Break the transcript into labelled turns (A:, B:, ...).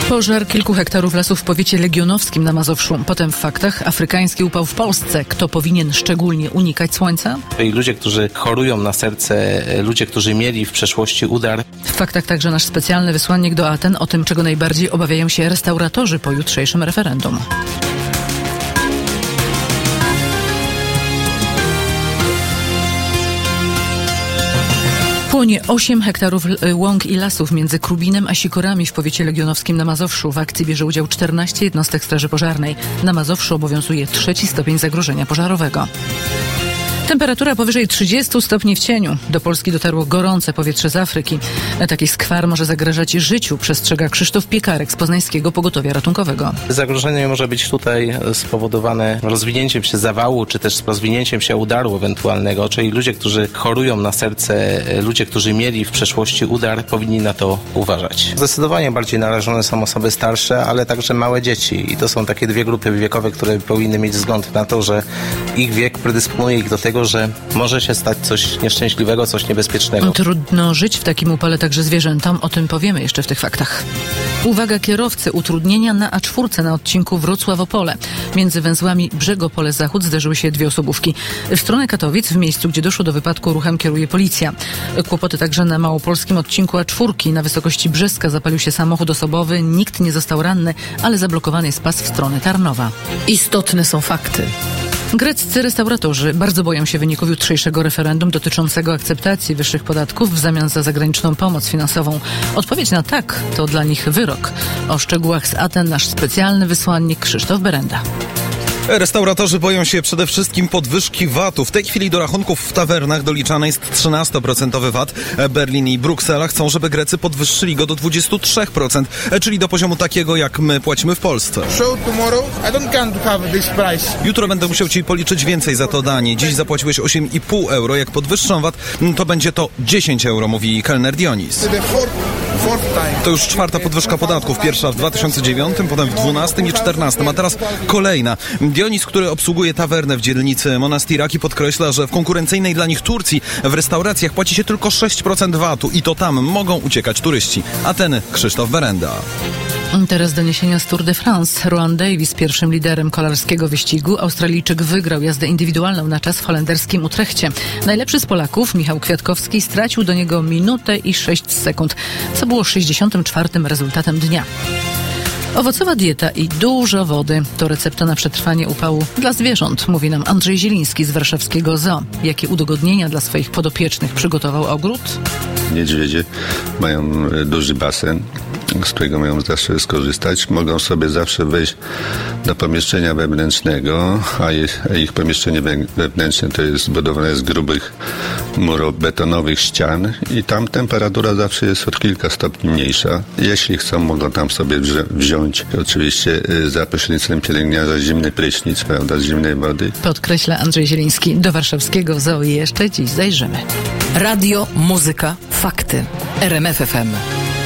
A: Pożar kilku hektarów lasów w powiecie legionowskim na Mazowszu. Potem w faktach afrykański upał w Polsce. Kto powinien szczególnie unikać słońca?
B: I ludzie, którzy chorują na serce, ludzie, którzy mieli w przeszłości udar.
A: W faktach także nasz specjalny wysłannik do Aten o tym, czego najbardziej obawiają się restauratorzy po jutrzejszym referendum. Płonie 8 hektarów łąk i lasów między Krubinem a Sikorami w powiecie legionowskim na Mazowszu. W akcji bierze udział 14 jednostek straży pożarnej. Na Mazowszu obowiązuje 3. stopień zagrożenia pożarowego. Temperatura powyżej 30 stopni w cieniu. Do Polski dotarło gorące powietrze z Afryki. Taki skwar może zagrażać życiu, przestrzega Krzysztof Piekarek z Poznańskiego Pogotowia Ratunkowego.
B: Zagrożenie może być tutaj spowodowane rozwinięciem się zawału, czy też rozwinięciem się udaru ewentualnego, czyli ludzie, którzy chorują na serce, ludzie, którzy mieli w przeszłości udar, powinni na to uważać. Zdecydowanie bardziej narażone są osoby starsze, ale także małe dzieci. I to są takie dwie grupy wiekowe, które powinny mieć wzgląd na to, że ich wiek predysponuje ich do tego, że może się stać coś nieszczęśliwego, coś niebezpiecznego.
A: Trudno żyć w takim upale także zwierzętom. O tym powiemy jeszcze w tych faktach. Uwaga kierowcy, utrudnienia na A4 na odcinku Wrocław-Opole. Między węzłami Brzegopole-Zachód zderzyły się dwie osobówki. W stronę Katowic, w miejscu, gdzie doszło do wypadku, ruchem kieruje policja. Kłopoty także na małopolskim odcinku A4. Na wysokości Brzeska zapalił się samochód osobowy. Nikt nie został ranny, ale zablokowany jest pas w stronę Tarnowa. Istotne są fakty. Greccy restauratorzy bardzo boją się wyników jutrzejszego referendum dotyczącego akceptacji wyższych podatków w zamian za zagraniczną pomoc finansową. Odpowiedź na tak to dla nich wyrok. O szczegółach z Aten nasz specjalny wysłannik Krzysztof Berenda.
C: Restauratorzy boją się przede wszystkim podwyżki VAT-u. W tej chwili do rachunków w tawernach doliczany jest 13% VAT. Berlin i Bruksela chcą, żeby Grecy podwyższyli go do 23%, czyli do poziomu takiego, jak my płacimy w Polsce. Jutro będę musiał Ci policzyć więcej za to danie. Dziś zapłaciłeś 8,5 euro. Jak podwyższą VAT, to będzie to 10 euro, mówi kelner Dionis. To już czwarta podwyżka podatków. Pierwsza w 2009, potem w 2012 i 2014, a teraz kolejna. Dionis, który obsługuje tawernę w dzielnicy Monastiraki, podkreśla, że w konkurencyjnej dla nich Turcji w restauracjach płaci się tylko 6% VAT-u i to tam mogą uciekać turyści. Ateny, Krzysztof Berenda.
A: Teraz doniesienia z Tour de France. Rowan Davis, pierwszym liderem kolarskiego wyścigu. Australijczyk wygrał jazdę indywidualną na czas w holenderskim Utrechcie. Najlepszy z Polaków, Michał Kwiatkowski, stracił do niego minutę i 6 sekund, co było 64. rezultatem dnia. Owocowa dieta i dużo wody to recepta na przetrwanie upału dla zwierząt, mówi nam Andrzej Zieliński z warszawskiego zoo. Jakie udogodnienia dla swoich podopiecznych przygotował ogród?
D: Niedźwiedzie mają duży basen, z którego mają zawsze skorzystać. Mogą sobie zawsze wejść do pomieszczenia wewnętrznego, a ich pomieszczenie wewnętrzne to jest zbudowane z grubych murobetonowych ścian i tam temperatura zawsze jest od kilka stopni mniejsza. Jeśli chcą, mogą tam sobie wziąć oczywiście za pośrednictwem pielęgniarza zimny prysznic, prawda, z zimnej wody.
A: Podkreśla Andrzej Zieliński. Do warszawskiego zoo jeszcze dziś zajrzymy.
E: Radio, muzyka, fakty. RMF FM.